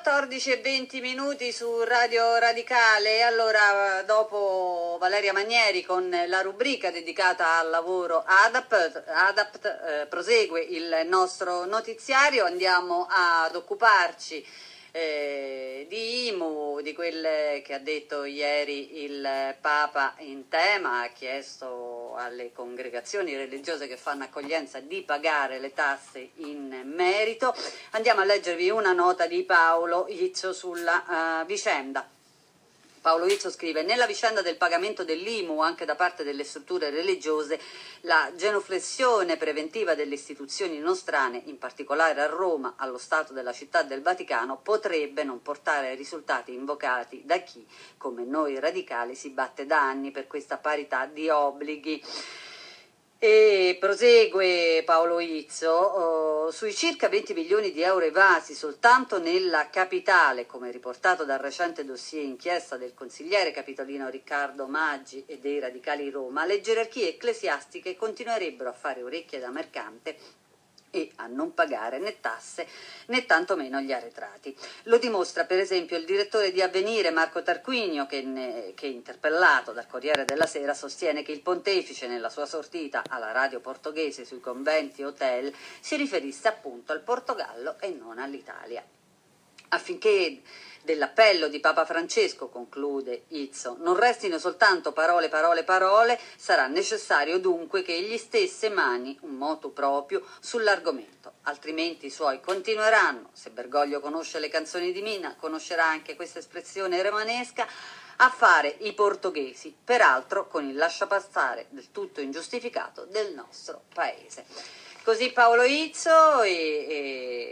14:20 su Radio Radicale. Allora, dopo Valeria Manieri con la rubrica dedicata al lavoro ADAPT, prosegue il nostro notiziario. Andiamo ad occuparci di IMU, di quelle che ha detto ieri il Papa in tema. Ha chiesto alle congregazioni religiose che fanno accoglienza di pagare le tasse in merito. Andiamo a leggervi una nota di Paolo Izzo sulla vicenda. Paolo Izzo scrive: nella vicenda del pagamento dell'IMU anche da parte delle strutture religiose, la genuflessione preventiva delle istituzioni nostrane, in particolare a Roma, allo Stato della Città del Vaticano, potrebbe non portare ai risultati invocati da chi, come noi radicali, si batte da anni per questa parità di obblighi. E prosegue Paolo Izzo, sui circa 20 milioni di euro evasi soltanto nella capitale, come riportato dal recente dossier inchiesta del consigliere capitolino Riccardo Maggi e dei Radicali Roma, le gerarchie ecclesiastiche continuerebbero a fare orecchie da mercante e a non pagare né tasse né tantomeno gli arretrati. Lo dimostra per esempio il direttore di Avvenire Marco Tarquinio che interpellato dal Corriere della Sera sostiene che il pontefice nella sua sortita alla radio portoghese sui conventi e hotel si riferisse appunto al Portogallo e non all'Italia. Affinché dell'appello di Papa Francesco, conclude Izzo, non restino soltanto parole, sarà necessario dunque che egli stesse mani un motu proprio sull'argomento, altrimenti i suoi continueranno, se Bergoglio conosce le canzoni di Mina, conoscerà anche questa espressione romanesca, a fare i portoghesi, peraltro con il lasciapassare del tutto ingiustificato del nostro paese. Così Paolo Izzo, e